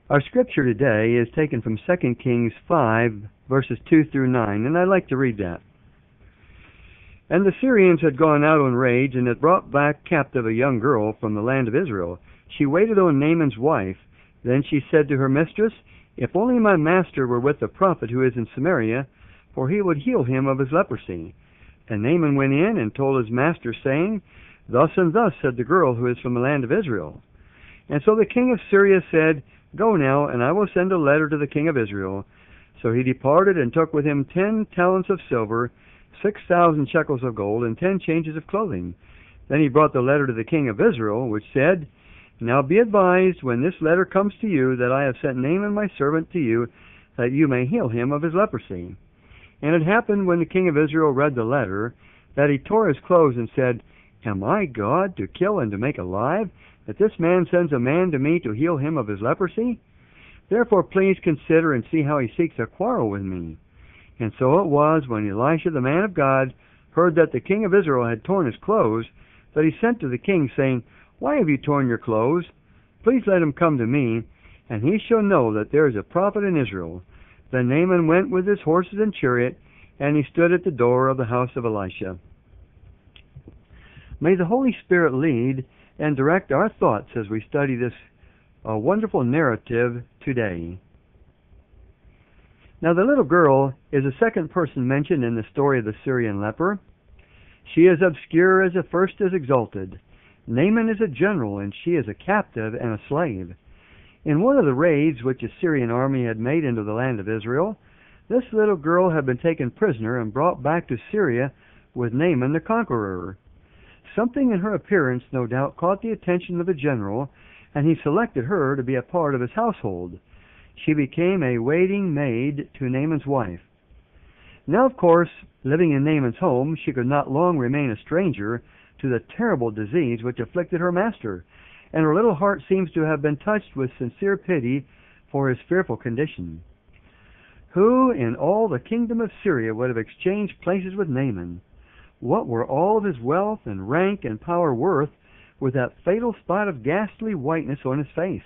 Our scripture today is taken from 2 Kings 5, verses 2 through 9, and I'd like to read that. And the Syrians had gone out on rage, and had brought back captive a young girl from the land of Israel. She waited on Naaman's wife. Then she said to her mistress, If only my master were with the prophet who is in Samaria, for he would heal him of his leprosy. And Naaman went in and told his master, saying, Thus and thus said the girl who is from the land of Israel. And so the king of Syria said, Go now, and I will send a letter to the king of Israel. So he departed, and took with him 10 talents of silver, 6,000 shekels of gold, and 10 changes of clothing. Then he brought the letter to the king of Israel, which said, Now be advised, when this letter comes to you, that I have sent Naaman my servant to you, that you may heal him of his leprosy. And it happened, when the king of Israel read the letter, that he tore his clothes and said, Am I God, to kill and to make alive, that this man sends a man to me to heal him of his leprosy? Therefore please consider and see how he seeks a quarrel with me. And so it was, when Elisha the man of God heard that the king of Israel had torn his clothes, that he sent to the king, saying, Why have you torn your clothes? Please let him come to me, and he shall know that there is a prophet in Israel. Then Naaman went with his horses and chariot, and he stood at the door of the house of Elisha. May the Holy Spirit lead and direct our thoughts as we study this wonderful narrative today. Now, the little girl is the second person mentioned in the story of the Syrian leper. She is obscure as the first is exalted. Naaman is a general, and she is a captive and a slave. In one of the raids which the Syrian army had made into the land of Israel, this little girl had been taken prisoner and brought back to Syria with Naaman the conqueror. Something in her appearance no doubt caught the attention of the general, and he selected her to be a part of his household. She became a waiting maid to Naaman's wife. Now, of course, living in Naaman's home, she could not long remain a stranger to the terrible disease which afflicted her master, and her little heart seems to have been touched with sincere pity for his fearful condition. Who in all the kingdom of Syria would have exchanged places with Naaman? What were all of his wealth and rank and power worth with that fatal spot of ghastly whiteness on his face?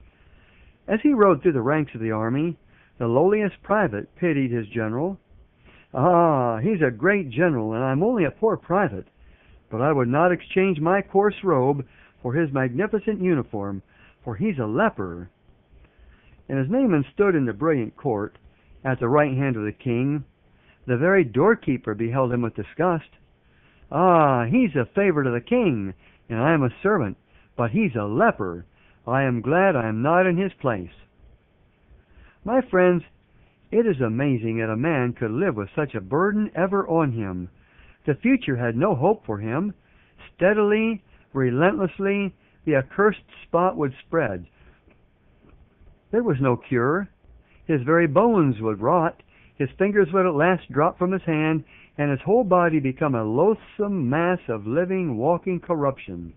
As he rode through the ranks of the army, the lowliest private pitied his general. Ah, he's a great general, and I'm only a poor private, but I would not exchange my coarse robe for his magnificent uniform, for he's a leper. And as Naaman stood in the brilliant court, at the right hand of the king, the very doorkeeper beheld him with disgust. Ah, he's a favorite of the king, and I am a servant, but he's a leper. I am glad I am not in his place. My friends, it is amazing that a man could live with such a burden ever on him. The future had no hope for him. Steadily, relentlessly, the accursed spot would spread. There was no cure. His very bones would rot. His fingers would at last drop from his hand, and his whole body become a loathsome mass of living, walking corruption.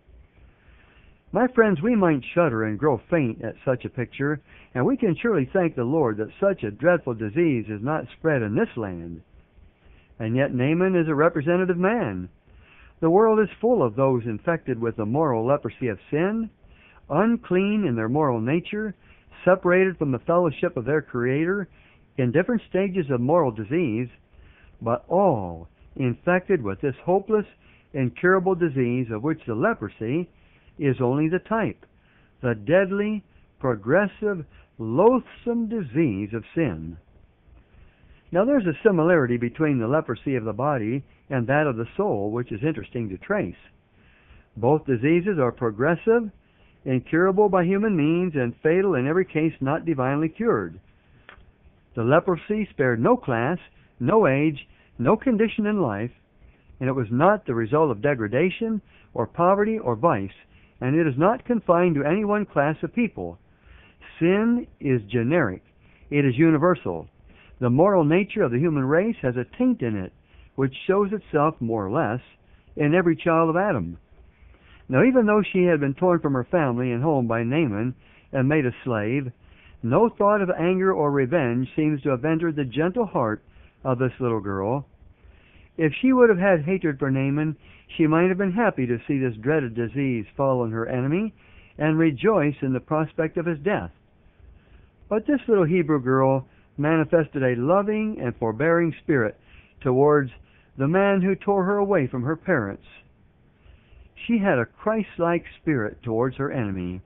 My friends, we might shudder and grow faint at such a picture, and we can surely thank the Lord that such a dreadful disease is not spread in this land. And yet Naaman is a representative man. The world is full of those infected with the moral leprosy of sin, unclean in their moral nature, separated from the fellowship of their Creator, in different stages of moral disease, but all infected with this hopeless, incurable disease of which the leprosy is only the type, the deadly, progressive, loathsome disease of sin. Now there's a similarity between the leprosy of the body and that of the soul, which is interesting to trace. Both diseases are progressive, incurable by human means, and fatal in every case not divinely cured. The leprosy spared no class, no age, no condition in life, and it was not the result of degradation or poverty or vice, and it is not confined to any one class of people. Sin is generic. It is universal. The moral nature of the human race has a taint in it, which shows itself, more or less, in every child of Adam. Now, even though she had been torn from her family and home by Naaman and made a slave, no thought of anger or revenge seems to have entered the gentle heart of this little girl. If she would have had hatred for Naaman, she might have been happy to see this dreaded disease fall on her enemy and rejoice in the prospect of his death. But this little Hebrew girl manifested a loving and forbearing spirit towards the man who tore her away from her parents. She had a Christ-like spirit towards her enemy.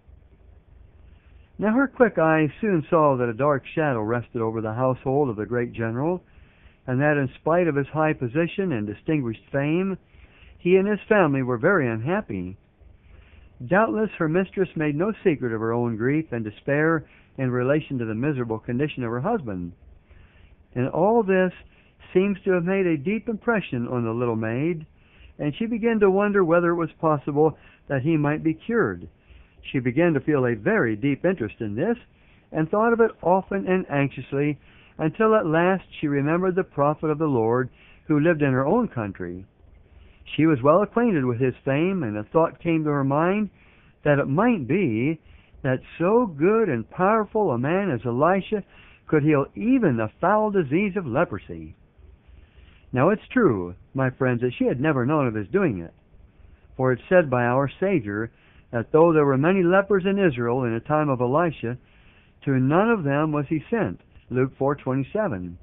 Now her quick eyes soon saw that a dark shadow rested over the household of the great general, and that in spite of his high position and distinguished fame, he and his family were very unhappy. Doubtless her mistress made no secret of her own grief and despair in relation to the miserable condition of her husband. And all this seems to have made a deep impression on the little maid, and she began to wonder whether it was possible that he might be cured. She began to feel a very deep interest in this, and thought of it often and anxiously, until at last she remembered the prophet of the Lord who lived in her own country. She was well acquainted with his fame, and a thought came to her mind that it might be that so good and powerful a man as Elisha could heal even the foul disease of leprosy. Now it's true, my friends, that she had never known of his doing it. For it's said by our Savior that though there were many lepers in Israel in the time of Elisha, to none of them was he sent. Luke 4:27.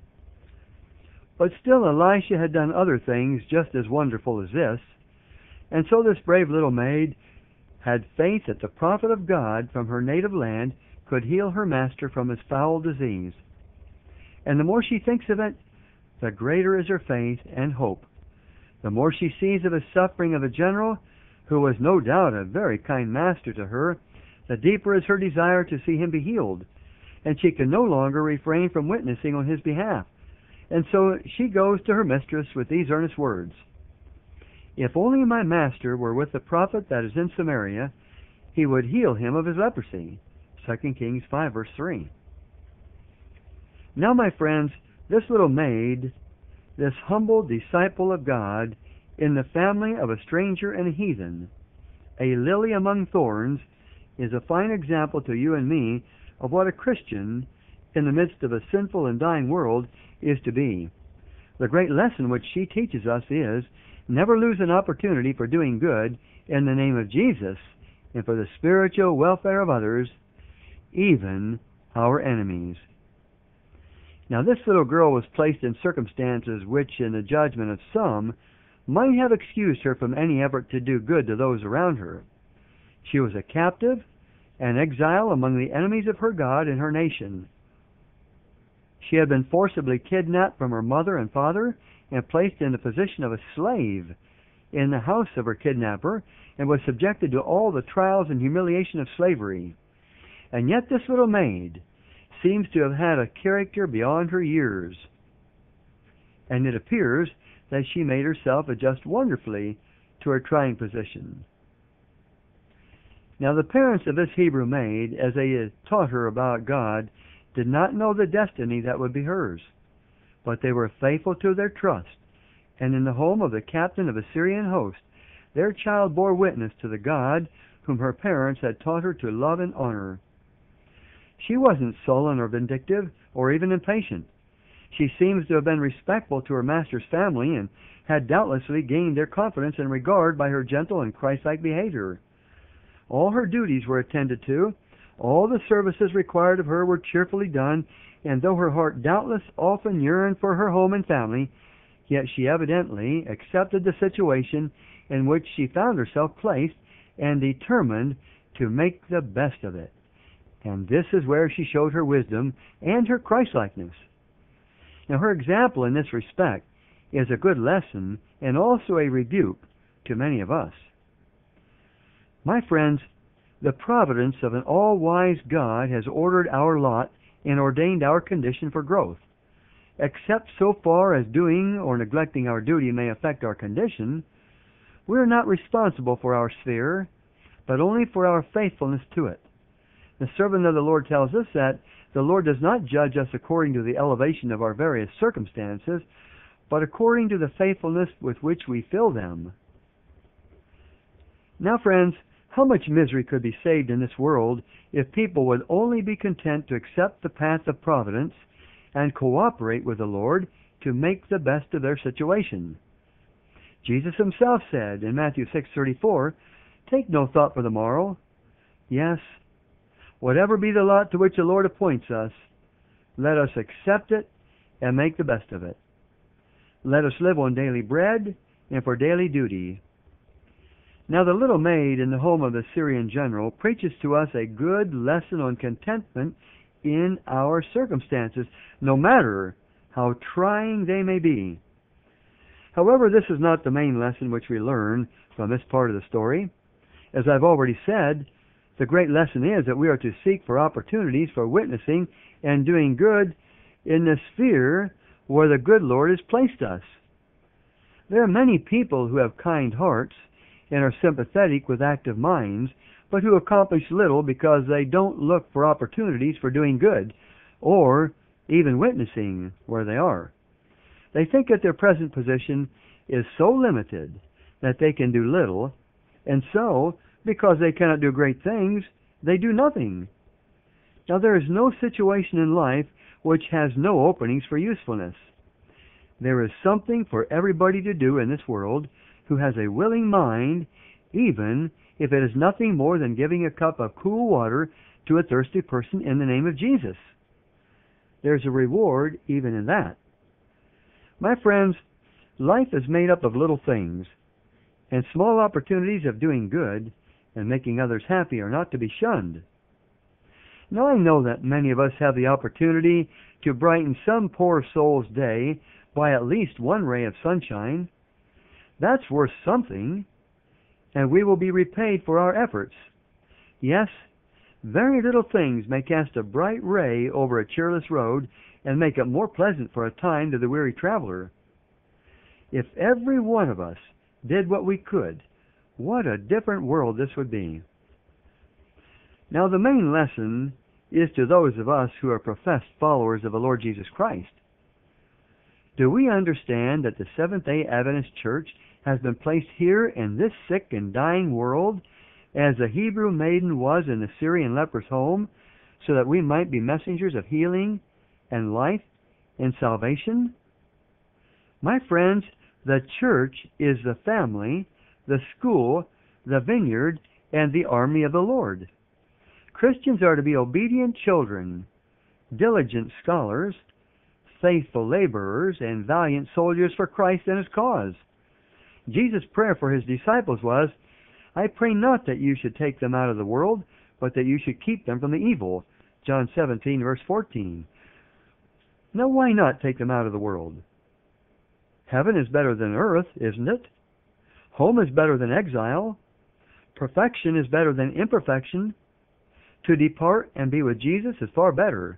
But still Elisha had done other things just as wonderful as this, and so this brave little maid had faith that the prophet of God from her native land could heal her master from his foul disease. And the more she thinks of it, the greater is her faith and hope. The more she sees of the suffering of the general, who was no doubt a very kind master to her, the deeper is her desire to see him be healed, and she can no longer refrain from witnessing on his behalf. And so she goes to her mistress with these earnest words: "If only my master were with the prophet that is in Samaria, he would heal him of his leprosy." 2 Kings 5, verse 3. Now, my friends, this little maid, this humble disciple of God, in the family of a stranger and a heathen, a lily among thorns, is a fine example to you and me of what a Christian, in the midst of a sinful and dying world, is to be. The great lesson which she teaches us is, never lose an opportunity for doing good in the name of Jesus and for the spiritual welfare of others, even our enemies. Now this little girl was placed in circumstances which, in the judgment of some, might have excused her from any effort to do good to those around her. She was a captive, an exile among the enemies of her God and her nation. She had been forcibly kidnapped from her mother and father and placed in the position of a slave in the house of her kidnapper, and was subjected to all the trials and humiliation of slavery. And yet this little maid seems to have had a character beyond her years, and it appears that she made herself adjust wonderfully to her trying position. Now the parents of this Hebrew maid, as they had taught her about God, did not know the destiny that would be hers, but they were faithful to their trust, and in the home of the captain of a Syrian host, their child bore witness to the God whom her parents had taught her to love and honor. She wasn't sullen or vindictive or even impatient. She seems to have been respectful to her master's family, and had doubtlessly gained their confidence and regard by her gentle and Christ-like behavior. All her duties were attended to, all the services required of her were cheerfully done, and though her heart doubtless often yearned for her home and family, yet she evidently accepted the situation in which she found herself placed, and determined to make the best of it. And this is where she showed her wisdom and her Christ-likeness. Now her example in this respect is a good lesson and also a rebuke to many of us. My friends, the providence of an all-wise God has ordered our lot and ordained our condition for growth. Except so far as doing or neglecting our duty may affect our condition, we are not responsible for our sphere, but only for our faithfulness to it. The servant of the Lord tells us that the Lord does not judge us according to the elevation of our various circumstances, but according to the faithfulness with which we fill them. Now, friends, how much misery could be saved in this world if people would only be content to accept the path of providence and cooperate with the Lord to make the best of their situation. Jesus himself said in Matthew 6:34, "Take no thought for the morrow." Yes, Whatever be the lot to which the Lord appoints us, let us accept it and make the best of it. Let us live on daily bread and for daily duty. Now the little maid in the home of the Syrian general preaches to us a good lesson on contentment in our circumstances, no matter how trying they may be. However, this is not the main lesson which we learn from this part of the story. As I've already said, the great lesson is that we are to seek for opportunities for witnessing and doing good in the sphere where the good Lord has placed us. There are many people who have kind hearts and are sympathetic with active minds, but who accomplish little because they don't look for opportunities for doing good, or even witnessing where they are. They think that their present position is so limited that they can do little, and so, because they cannot do great things, they do nothing. Now there is no situation in life which has no openings for usefulness. There is something for everybody to do in this world who has a willing mind, even if it is nothing more than giving a cup of cool water to a thirsty person in the name of Jesus. There's a reward even in that. My friends, life is made up of little things, and small opportunities of doing good and making others happy are not to be shunned. Now I know that many of us have the opportunity to brighten some poor soul's day by at least one ray of sunshine. That's worth something, and we will be repaid for our efforts. Yes, very little things may cast a bright ray over a cheerless road and make it more pleasant for a time to the weary traveler. If every one of us did what we could, what a different world this would be. Now the main lesson is to those of us who are professed followers of the Lord Jesus Christ. Do we understand that the Seventh-day Adventist Church has been placed here in this sick and dying world as the Hebrew maiden was in the Syrian leper's home, so that we might be messengers of healing and life and salvation? My friends, the church is the family, the school, the vineyard, and the army of the Lord. Christians are to be obedient children, diligent scholars, faithful laborers, and valiant soldiers for Christ and His cause. Jesus' prayer for His disciples was, I pray not that you should take them out of the world, but that you should keep them from the evil. John 17, verse 14. Now why not take them out of the world? Heaven is better than earth, isn't it? Home is better than exile. Perfection is better than imperfection. To depart and be with Jesus is far better.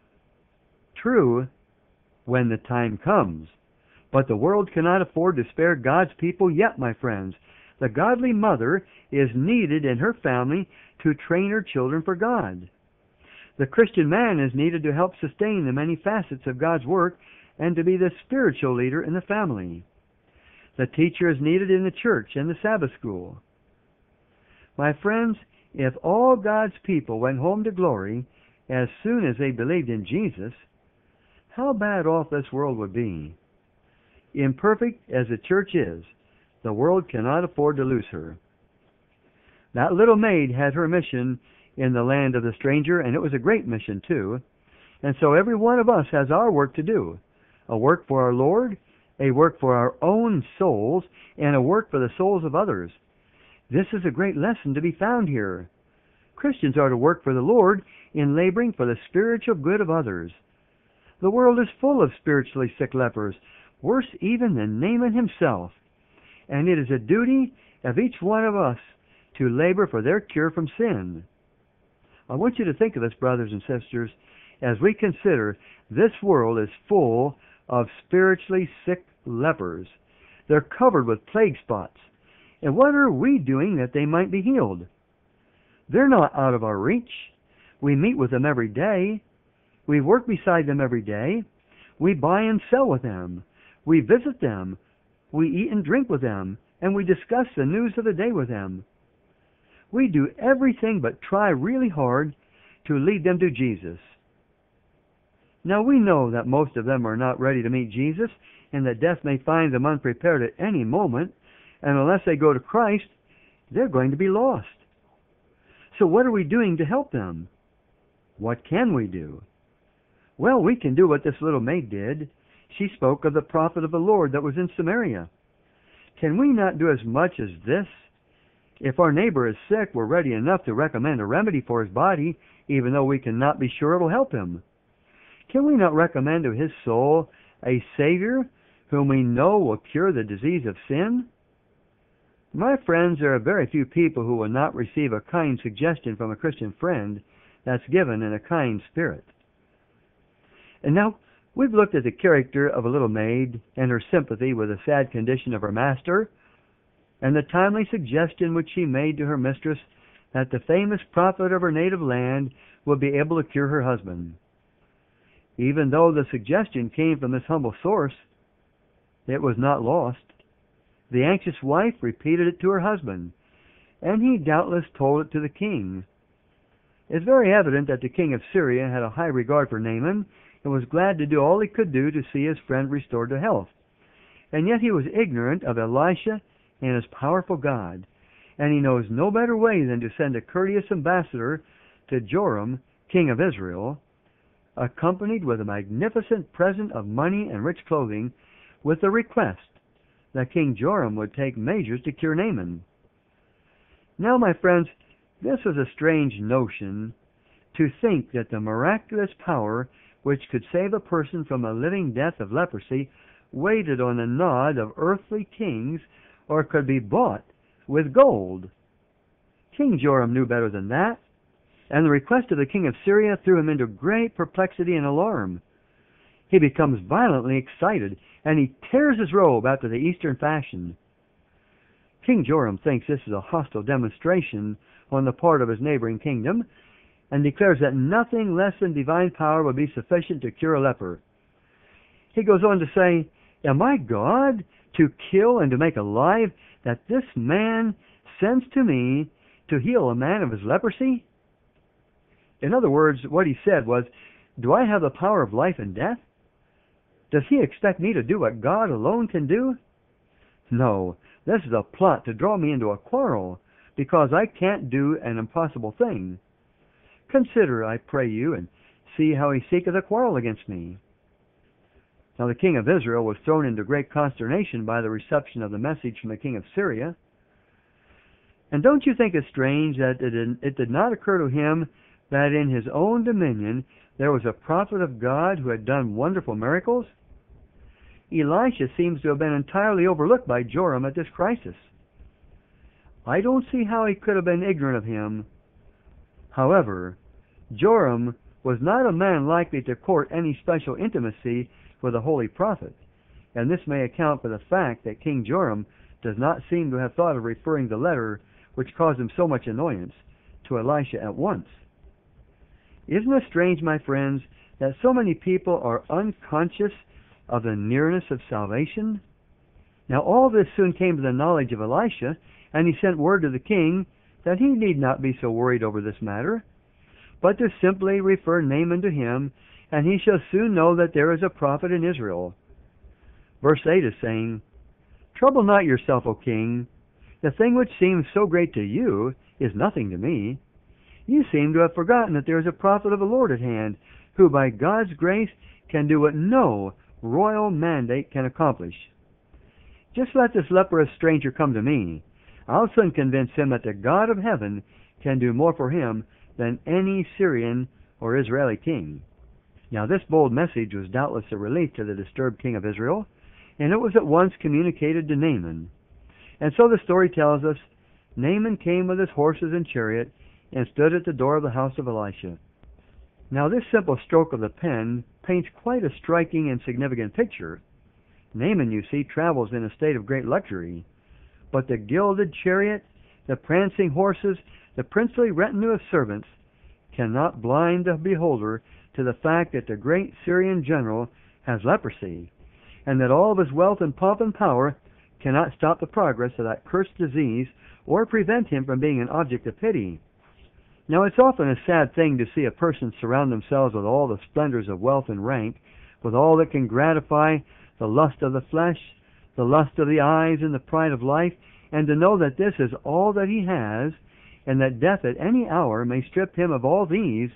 True, when the time comes. But the world cannot afford to spare God's people yet, my friends. The godly mother is needed in her family to train her children for God. The Christian man is needed to help sustain the many facets of God's work and to be the spiritual leader in the family. The teacher is needed in the church and the Sabbath school. My friends, if all God's people went home to glory as soon as they believed in Jesus, how bad off this world would be. Imperfect as the church is, the world cannot afford to lose her. That little maid had her mission in the land of the stranger, and it was a great mission too. And so every one of us has our work to do. A work for our Lord, a work for our own souls, and a work for the souls of others. This is a great lesson to be found here. Christians are to work for the Lord in laboring for the spiritual good of others. The world is full of spiritually sick lepers, worse even than Naaman himself. And it is a duty of each one of us to labor for their cure from sin. I want you to think of this, brothers and sisters, as we consider this world is full of spiritually sick lepers. They're covered with plague spots. And what are we doing that they might be healed? They're not out of our reach. We meet with them every day. We work beside them every day. We buy and sell with them. We visit them. We eat and drink with them. And we discuss the news of the day with them. We do everything but try really hard to lead them to Jesus. Now we know that most of them are not ready to meet Jesus, and that death may find them unprepared at any moment, and unless they go to Christ, they're going to be lost. So what are we doing to help them? What can we do? Well, we can do what this little maid did. She spoke of the prophet of the Lord that was in Samaria. Can we not do as much as this? If our neighbor is sick, we're ready enough to recommend a remedy for his body, even though we cannot be sure it will help him. Can we not recommend to his soul a Savior whom we know will cure the disease of sin? My friends, there are very few people who will not receive a kind suggestion from a Christian friend that's given in a kind spirit. And now, we've looked at the character of a little maid and her sympathy with the sad condition of her master, and the timely suggestion which she made to her mistress that the famous prophet of her native land would be able to cure her husband. Even though the suggestion came from this humble source, it was not lost. The anxious wife repeated it to her husband, and he doubtless told it to the king. It's very evident that the king of Syria had a high regard for Naaman and was glad to do all he could do to see his friend restored to health. And yet he was ignorant of Elisha and his powerful God, and he knows no better way than to send a courteous ambassador to Joram, king of Israel, accompanied with a magnificent present of money and rich clothing, with the request that King Joram would take measures to cure Naaman. Now, my friends, this was a strange notion, to think that the miraculous power which could save a person from a living death of leprosy waited on the nod of earthly kings or could be bought with gold. King Joram knew better than that, and the request of the king of Syria threw him into great perplexity and alarm. He becomes violently excited, and he tears his robe after the Eastern fashion. King Joram thinks this is a hostile demonstration on the part of his neighboring kingdom, and declares that nothing less than divine power would be sufficient to cure a leper. He goes on to say, "Am I God to kill and to make alive, that this man sends to me to heal a man of his leprosy?" In other words, what he said was, do I have the power of life and death? Does he expect me to do what God alone can do? No, this is a plot to draw me into a quarrel, because I can't do an impossible thing. Consider, I pray you, and see how he seeketh a quarrel against me. Now the king of Israel was thrown into great consternation by the reception of the message from the king of Syria. And don't you think it strange that it did not occur to him that in his own dominion there was a prophet of God who had done wonderful miracles? Elisha seems to have been entirely overlooked by Joram at this crisis. I don't see how he could have been ignorant of him. However, Joram was not a man likely to court any special intimacy with a holy prophet, and this may account for the fact that King Joram does not seem to have thought of referring the letter which caused him so much annoyance to Elisha at once. Isn't it strange, my friends, that so many people are unconscious of the nearness of salvation? Now all this soon came to the knowledge of Elisha, and he sent word to the king that he need not be so worried over this matter, but to simply refer Naaman to him, and he shall soon know that there is a prophet in Israel. Verse 8 is saying, "Trouble not yourself, O king. The thing which seems so great to you is nothing to me. You seem to have forgotten that there is a prophet of the Lord at hand, who by God's grace can do what no royal mandate can accomplish. Just let this leprous stranger come to me. I'll soon convince him that the God of heaven can do more for him than any Syrian or Israeli king." Now this bold message was doubtless a relief to the disturbed king of Israel, and it was at once communicated to Naaman. And so the story tells us, Naaman came with his horses and chariot, and stood at the door of the house of Elisha. Now this simple stroke of the pen paints quite a striking and significant picture. Naaman, you see, travels in a state of great luxury, but the gilded chariot, the prancing horses, the princely retinue of servants cannot blind the beholder to the fact that the great Syrian general has leprosy, and that all of his wealth and pomp and power cannot stop the progress of that cursed disease or prevent him from being an object of pity. Now it's often a sad thing to see a person surround themselves with all the splendors of wealth and rank, with all that can gratify the lust of the flesh, the lust of the eyes, and the pride of life, and to know that this is all that he has, and that death at any hour may strip him of all these,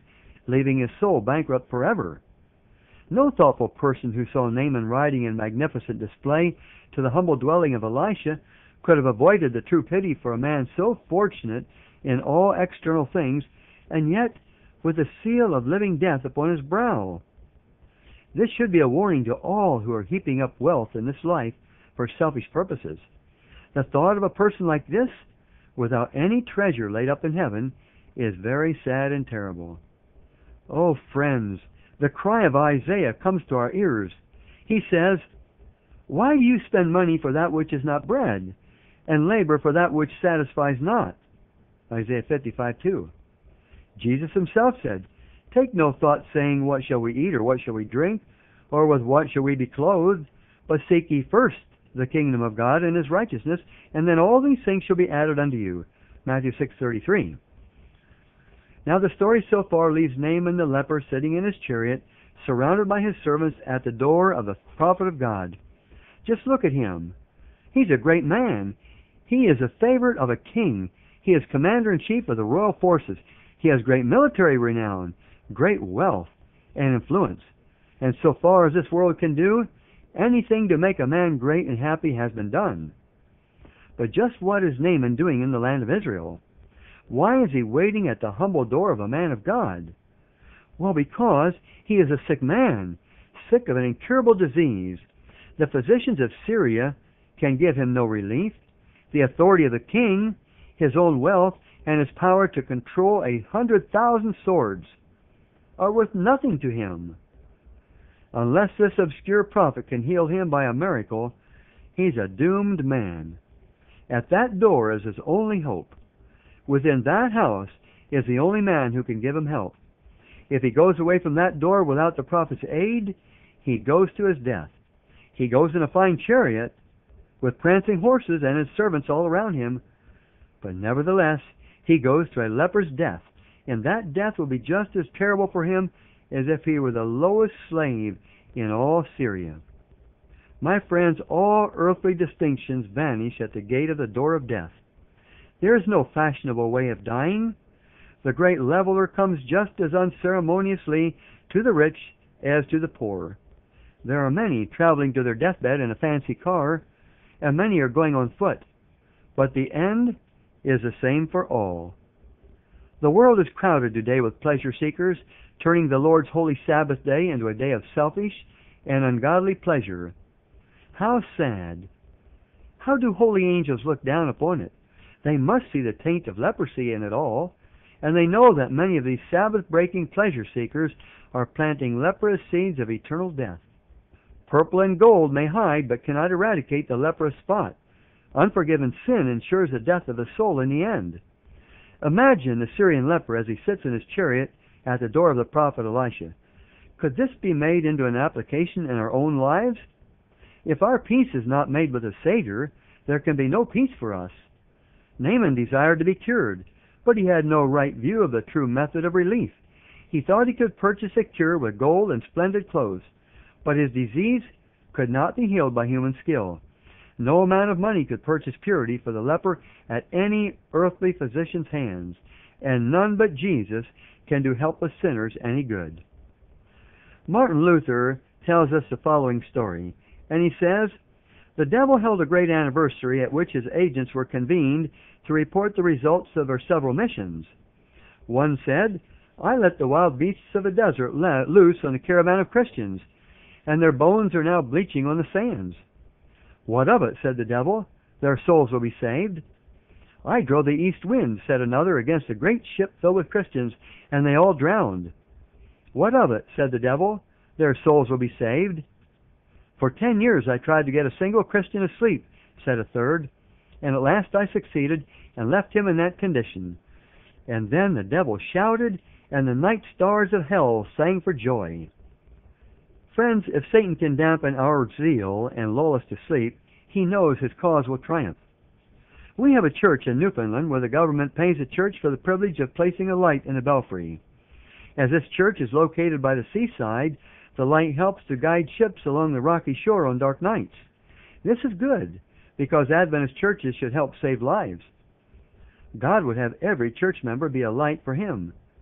leaving his soul bankrupt forever. No thoughtful person who saw Naaman riding in magnificent display to the humble dwelling of Elisha could have avoided the true pity for a man so fortunate in all external things, and yet with the seal of living death upon his brow. This should be a warning to all who are heaping up wealth in this life for selfish purposes. The thought of a person like this, without any treasure laid up in heaven, is very sad and terrible. Oh, friends, the cry of Isaiah comes to our ears. He says, "Why do you spend money for that which is not bread, and labor for that which satisfies not?" Isaiah 55:2. Jesus himself said, "Take no thought, saying, What shall we eat, or what shall we drink, or with what shall we be clothed? But seek ye first the kingdom of God and his righteousness, and then all these things shall be added unto you." Matthew 6:33. Now the story so far leaves Naaman the leper sitting in his chariot, surrounded by his servants at the door of the prophet of God. Just look at him. He's a great man. He is a favorite of a king. He is commander-in-chief of the royal forces. He has great military renown, great wealth, and influence. And so far as this world can do, anything to make a man great and happy has been done. But just what is Naaman doing in the land of Israel? Why is he waiting at the humble door of a man of God? Well, because he is a sick man, sick of an incurable disease. The physicians of Syria can give him no relief. The authority of the king, his own wealth, and his power to control 100,000 swords are worth nothing to him. Unless this obscure prophet can heal him by a miracle, he's a doomed man. At that door is his only hope. Within that house is the only man who can give him help. If he goes away from that door without the prophet's aid, he goes to his death. He goes in a fine chariot with prancing horses and his servants all around him, but nevertheless he goes to a leper's death, and that death will be just as terrible for him as if he were the lowest slave in all Syria. My friends, all earthly distinctions vanish at the gate of the door of death. There is no fashionable way of dying. The great leveler comes just as unceremoniously to the rich as to the poor. There are many traveling to their deathbed in a fancy car, and many are going on foot. But the end is the same for all. The world is crowded today with pleasure seekers, turning the Lord's holy Sabbath day into a day of selfish and ungodly pleasure. How sad! How do holy angels look down upon it? They must see the taint of leprosy in it all, and they know that many of these Sabbath-breaking pleasure seekers are planting leprous seeds of eternal death. Purple and gold may hide, but cannot eradicate the leprous spot. Unforgiven sin ensures the death of the soul in the end. Imagine the Syrian leper as he sits in his chariot at the door of the prophet Elisha. Could this be made into an application in our own lives? If our peace is not made with the Savior, there can be no peace for us. Naaman desired to be cured, but he had no right view of the true method of relief. He thought he could purchase a cure with gold and splendid clothes, but his disease could not be healed by human skill. No amount of money could purchase purity for the leper at any earthly physician's hands, and none but Jesus can do helpless sinners any good. Martin Luther tells us the following story, and he says, "The devil held a great anniversary at which his agents were convened to report the results of their several missions. One said, 'I let the wild beasts of the desert loose on a caravan of Christians, and their bones are now bleaching on the sands.' 'What of it?' said the devil. 'Their souls will be saved.' 'I drove the east wind,' said another, 'against a great ship filled with Christians, and they all drowned.' 'What of it?' said the devil. 'Their souls will be saved.' 'For 10 years I tried to get a single Christian asleep,' said a third, 'and at last I succeeded and left him in that condition.' And then the devil shouted, and the night stars of hell sang for joy." Friends, if Satan can dampen our zeal and lull us to sleep, he knows his cause will triumph. We have a church in Newfoundland where the government pays a church for the privilege of placing a light in a belfry. As this church is located by the seaside, the light helps to guide ships along the rocky shore on dark nights. This is good, because Adventist churches should help save lives. God would have every church member be a light for Him.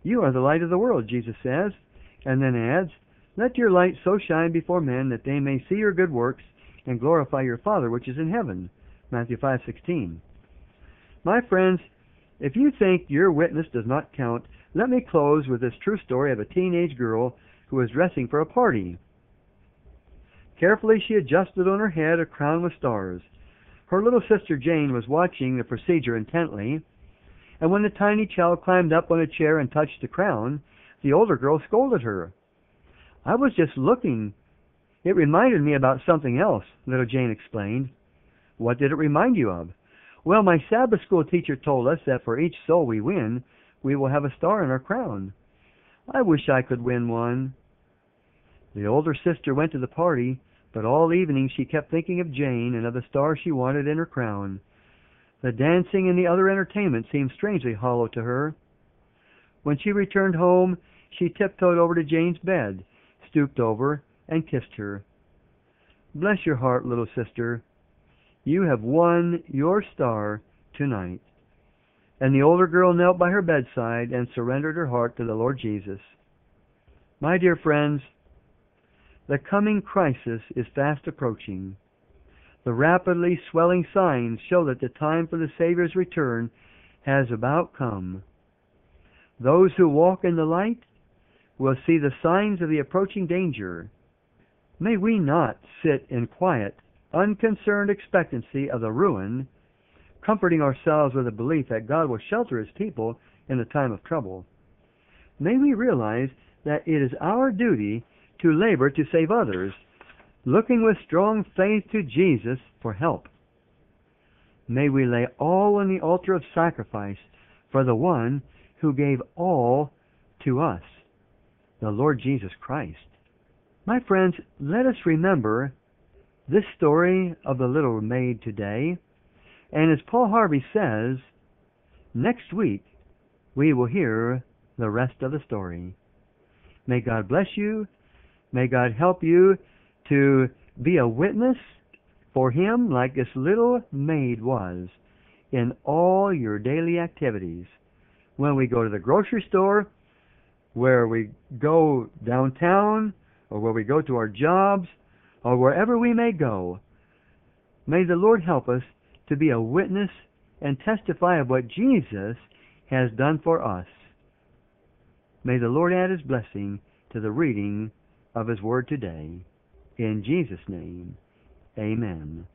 You are the light of the world, Jesus says, and then adds, let your light so shine before men that they may see your good works and glorify your Father which is in heaven. Matthew 5:16. My friends, if you think your witness does not count, let me close with this true story of a teenage girl who was dressing for a party. Carefully she adjusted on her head a crown with stars. Her little sister Jane was watching the procedure intently, and when the tiny child climbed up on a chair and touched the crown, the older girl scolded her. I was just looking. It reminded me about something else, little Jane explained. What did it remind you of? Well, my Sabbath school teacher told us that for each soul we win, we will have a star in our crown. I wish I could win one. The older sister went to the party, but all evening she kept thinking of Jane and of the star she wanted in her crown. The dancing and the other entertainment seemed strangely hollow to her. When she returned home, she tiptoed over to Jane's bed, stooped over, and kissed her. Bless your heart, little sister. You have won your star tonight. And the older girl knelt by her bedside and surrendered her heart to the Lord Jesus. My dear friends, the coming crisis is fast approaching. The rapidly swelling signs show that the time for the Savior's return has about come. Those who walk in the light will see the signs of the approaching danger. May we not sit in quiet, unconcerned expectancy of the ruin, comforting ourselves with the belief that God will shelter His people in the time of trouble. May we realize that it is our duty to labor to save others, looking with strong faith to Jesus for help. May we lay all on the altar of sacrifice for the one who gave all to us, the Lord Jesus Christ. My friends, let us remember this story of the little maid today, and as Paul Harvey says, next week we will hear the rest of the story. May God bless you. May God help you to be a witness for Him like this little maid was in all your daily activities. When we go to the grocery store, where we go downtown, or where we go to our jobs, or wherever we may go, may the Lord help us to be a witness and testify of what Jesus has done for us. May the Lord add His blessing to the reading of His Word today. In Jesus' name, amen.